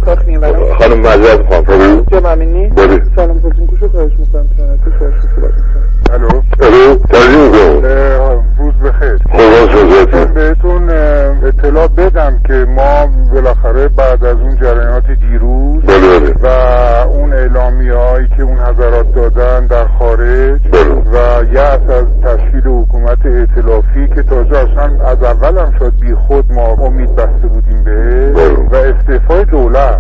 کار میبرم. خانم معذرت میخوام. جناب امینی؟ بله. سلام حسین گوشو خواهش میکنم تو شارژ صحبت میکنم. الو ترجمه کنم. روز بخیر. خدا شکر. بهتون اطلاع بدم که ما بالاخره بعد از اون جریانات دیروز و اون اعلامیه هایی که اون حضرات دادن در خارج و یأس از تشکیل حکومت ائتلافی که تازه اصلا از اول هم شاید بی خود ما امید بسته بودیم به و استعفای دولت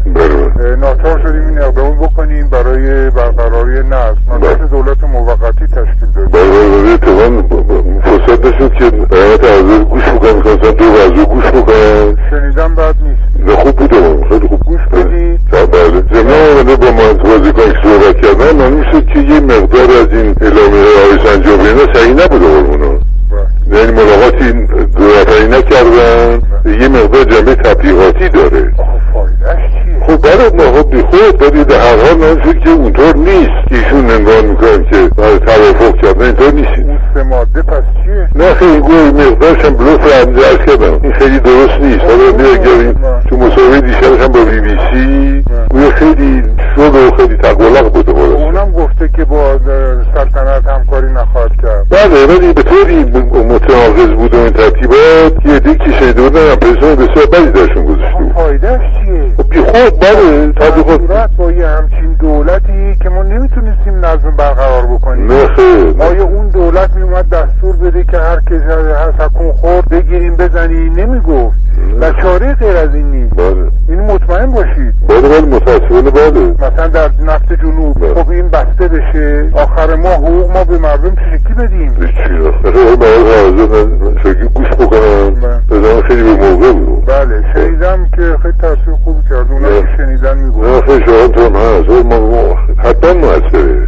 ناچار شدیم این اقدام بکنیم برای برقراری نظم. نظام دولت موقتی تشکیل دادیم. اتفاق فرصت نشد که قیمت حضور گوش بکنم میخواستم دو وضو گوش بکنم. شنیدم بد نیست. نه خوب بوده، خیلی خوب گوش بدید. بله. زمین آمده با بازیکن که صحبت کردن معلوم شد که یه مقدار از این اعلامیه های سنجابی اینا صحیح نبوده قربونا. یعنی ملاقاتی دو نفری نکردن، یه مقدار جنبه تبلیغاتی داره. فایدهش چیه؟ خب برای ما خب بیخود ولی در هر حال من فکر که اونطور نیست. ایشون نگاه میکنم که برای توافق کردن اینطور نیست. اون سه ماده پس چیه؟ نه خیلی گوی مقدارش هم بلوف رو هم درست کردم. این خیلی درست نیست. حالا میگردیم تو مسابقه دیشبش هم با بی بی سی اون خیلی شد و خیلی تقلق بوده بوده. اونم گفته که با سلطنت همکاری نخواهد کرد. بله ولی به طوری متناقض بود و این ترتیبات یه دیگه که شنیده بودن پرسون بسیار بدی درشون گذاشته بود. فایدهش چیه؟ بی خود بله تبلیغات با یه همچین دولتی که ما نمیتونستیم نظم برقرار بکنیم. نه خیلی ما اون دولت میومد دستور بده که هر کسی سکون خورد بگیریم بزنی نمیگفت و چاره غیر از این نیست. بله این مطمئن باشید. بله متاسفانه بله. مثلا در نفت جنوب خب این بسته بشه آخر ماه حقوق ما به مردم چه شکلی بدیم؟ چی آخر برای حاضر شکلی گوش بکنم بزنم خیلی به موقع بود. بله شنیدم که خیلی تاثیر خوب کرد. اونا که شنیدن میگوید نه خیلی شاید هم هست ما حتما موثره.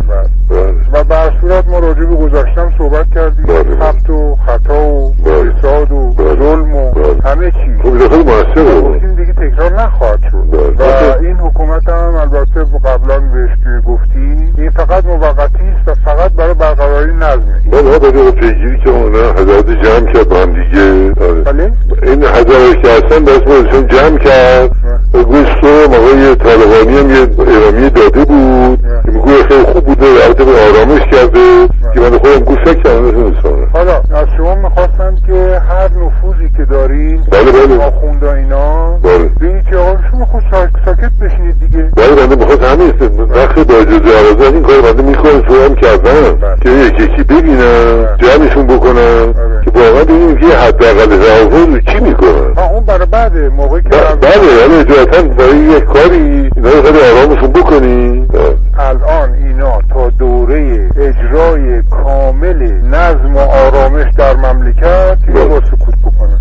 و به هر صورت ما راجع به گذاشتم صحبت کردیم. خبت و خطا و فساد و ظلم و همه چی خب خیلی موثره گفتیم دیگه تکرار نخواهد شد. و این حکومت هم البته قبلا بهش که گفتیم این فقط موقتی است و فقط برای برقراری نظمه. بله برای پیگیری که اون حضرات جمع کرد با هم دیگه. بله این حضرات که هستن دست بازشون جمع کرد گوشت و آقای طالقانی هم یه اعلامیه داده بود که میگوی خیلی خوب بوده البته به آرامش کرده که من خودم گوش کردم. حالا از شما میخواستن که هر نفوذی که دارین آخوندا اینا ببینید که آقا شما خود ساکت بشینید دیگه. بله بنده میخواست همین وقتی با اجازه عوضت این کار بنده میکنم شما هم کردم که یکی ببینم جمعشون بکنم که واقعا ببینیم که حداقل توافق چی میکنن. اون برای بعده موقعی که بله یعنی اجازتا برای یک کاری اینا رو خیلی آرامشون بکنیم. الان اینا تا دوره اجرای کامل نظم و آرامش در مملکت اینو با سکوت بکنن.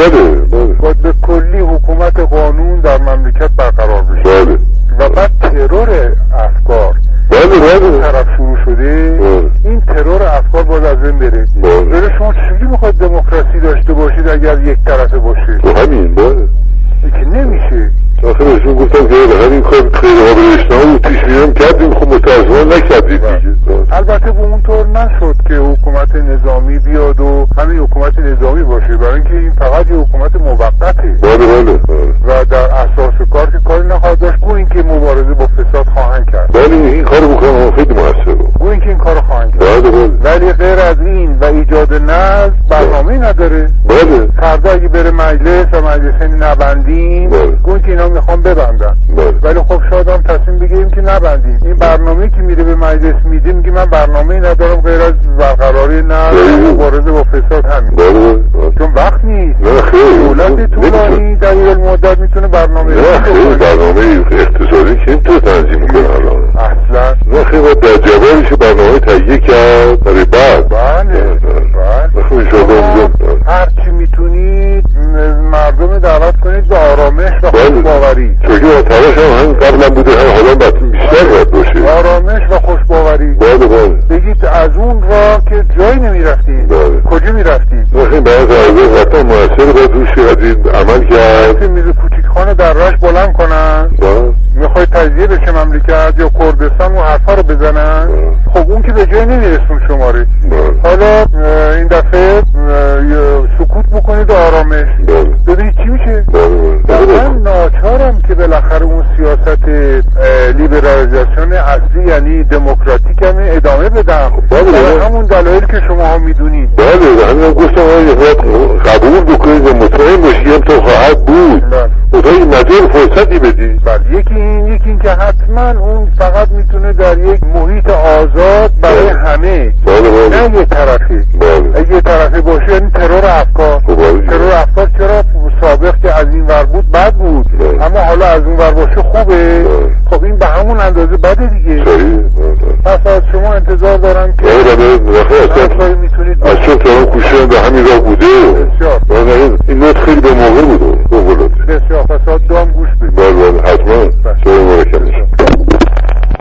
بله باید به کلی حکومت قانون در مملکت برقرار بشه. و بعد ترور افکار طرف شروع شده. این ترور افکار باید از بین بره. شما چجوری میخواید دموکراسی داشته باشید اگر یک طرفه باشه؟ همین که نمیشه. آخه بهشون گفتم که همین کار خیلی قابل اجتناب پیش میرم کردیم خب متاسفانه نکردید دیگه. البته به اونطور نشد که حکومت نظامی بیاد و همین حکومت نظامی باشه برای اینکه این فقط یه حکومت موقته. بله و در اساس کار که کاری نخواهد داشت گویا اینکه مبارزه با فساد خواهند کرد. بله این کارو بکنم خیلی موثره. گویا اینکه این کارو خواهند کرد. ولی غیر از این و ایجاد نظم برنامه‌ای نداره. فردا اگه بره مجلس و مجلس نبندیم گویا که اینا میخوام ببندن. ولی خب شاید هم تصمیم بگیریم که نبندیم. این برنامه‌ای که میره به مجلس میده میگه من برنامه‌ای ندارم غیر از برقراری نظم و مبارزه با فساد همین. چون وقت نیست. دولت طولانی در این مدت میتونه برنامه اقتصادی که تو تنظیم میکنه الان اصلا نه خیلی در جوابش برنامه تهیه کرد برای بعد. بله هر چی میتونید مردم دعوت کنید به آرامش و خوشباوری. چون که تلاش هم قبلا بوده هم حالا بیشتر باید باشه. آرامش و خوشباوری. بگید از اون راه که جایی نمیرفتیم کجا میرفتیم. نه برای تعریف حتی موثر باید روش عمل کرد. میز کوچیکخانه در راش بلند کنن میخوای تجزیه بشه مملکت یا کردستان و حرفا رو بزنن. خب اون که به جای نمیرسون شماره. حالا این دفعه سکوت بکنید و آرامش. ببینید چی میشه. من ناچارم که بالاخره اون سیاست لیبرالیزاسیون اصلی یعنی دموکراتیک هم ادامه بدم. بله همون دلایل که شما ها میدونید. بله همین گفتم قبول بکنید و مطمئن باشی هم تو خواهد بود. خدا این مجال فرصتی بدی. بله یکی این که حتما اون فقط میتونه در یک محیط آزاد برای همه، نه یه طرفی. اگه یه طرفی باشه یعنی ترور افکار. ترور افکار چرا سابق که از این ور بود بد بود، اما حالا از اون ور باشه خوبه. خب این به همون اندازه بده دیگه. پس از شما انتظار دارم که اصلا میتونید از چون ترام کوشیدن به همین راه بوده. بسیار این نوت خیلی به موقع بوده. بسیار. پس دام